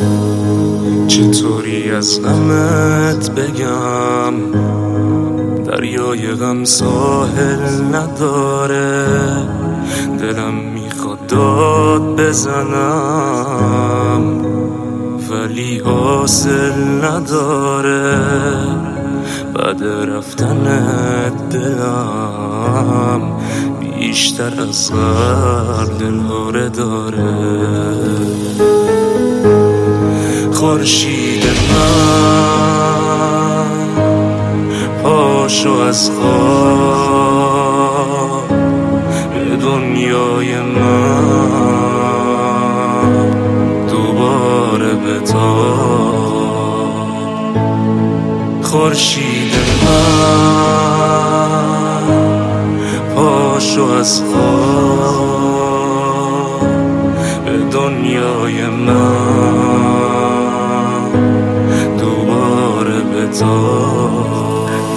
چطوری از غمت بگم، دریای غم ساحل نداره. دلم میخواد داد بزنم ولی حاصل نداره. بعد رفتنت دلم بیشتر از قبل دلهوره داره. خورشید من پاشو از خواب به دنیای من دوباره بتاب. خورشید من پاشو از خواب به دنیای من دوباره بتاب.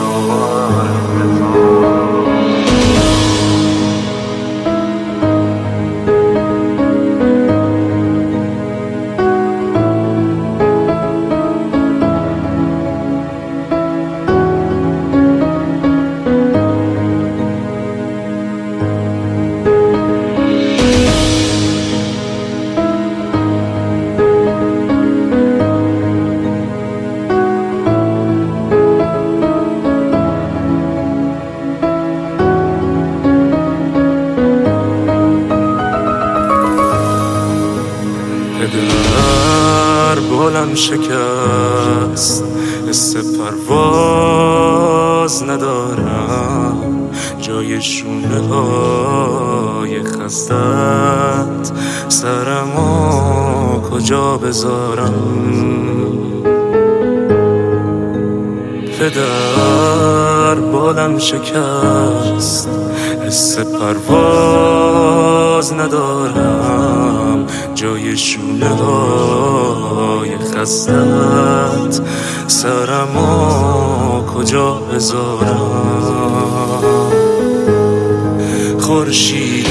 در بالم شکست، حس پرواز ندارم. جای شونه های خستت سرمو کجا بذارم؟ پدر بالم شکست، حس پرواز ندارم. جای شونه های خستت سرمو کجا بذارم؟ خورشید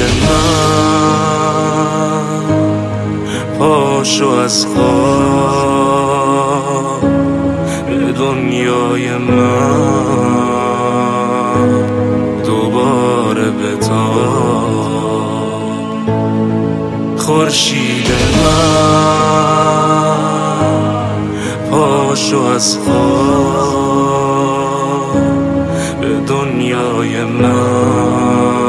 من پاشو از خواب به دنیای من دوباره بتاب. خورشید من پاشو از خواب به دنیای من